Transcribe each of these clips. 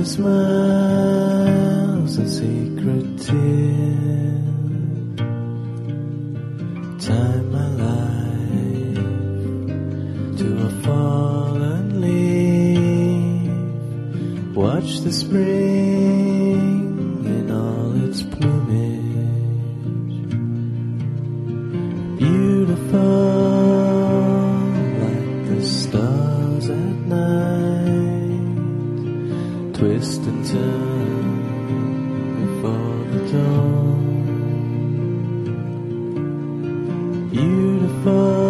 smiles and secretive. Time my life to a fallen leaf. Watch the spring in all its plumage. Beautiful like the stars at night. Twist and turn before the dawn. Beautiful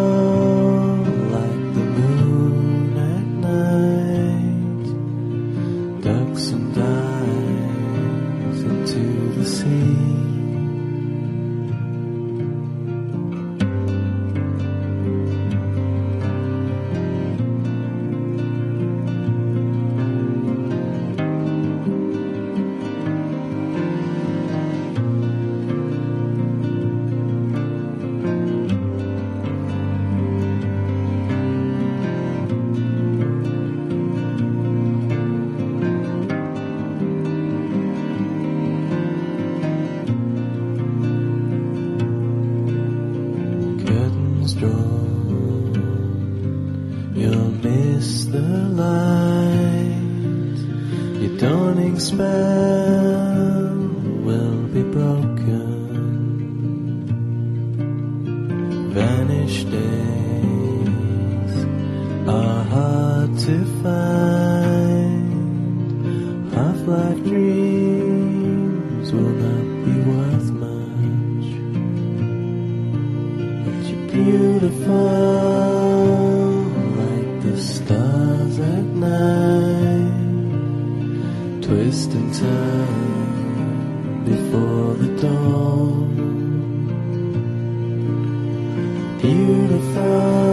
like the moon at night. Ducks and dives into the sea. You'll miss the light. Your dawning spell will be broken. Vanished days are hard to find. Half-life dreams will not be worth much. But you're beautiful like the stars at night. Twist and turn before the dawn. Beautiful